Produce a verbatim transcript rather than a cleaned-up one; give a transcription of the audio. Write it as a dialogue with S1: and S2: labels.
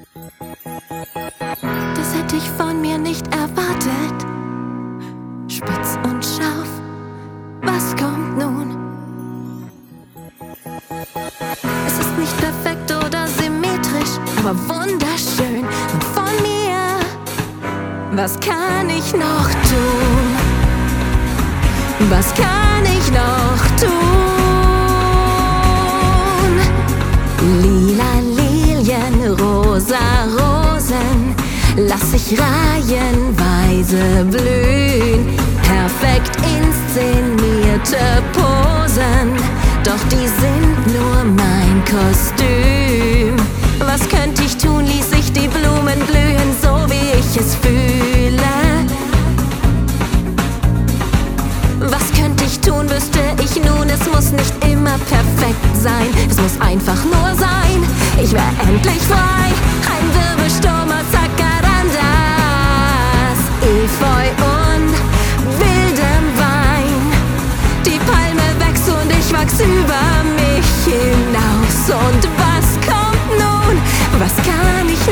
S1: Das hätte ich von mir nicht erwartet. Spitz und scharf, was kommt nun? Es ist nicht perfekt oder symmetrisch, aber wunderschön. Und von mir, was kann ich noch tun? Was kann ich noch tun? Lila Lilien, rosa Rosen, lass ich reihenweise blühen. Perfekt inszenierte Posen, doch die sind nur mein Kostüm. Was könnte ich tun, ließ ich die Blumen blühen, so wie ich es fühle? Was könnte ich tun, wüsste ich nun, es muss nicht immer perfekt sein. Es muss einfach nur sein, ich wär endlich frei. Ein Wirbelsturm aus Jacarandas, Efeu und wildem Wein. Die Palme wächst und ich wachs über mich hinaus. Und was kommt nun? Was kann ich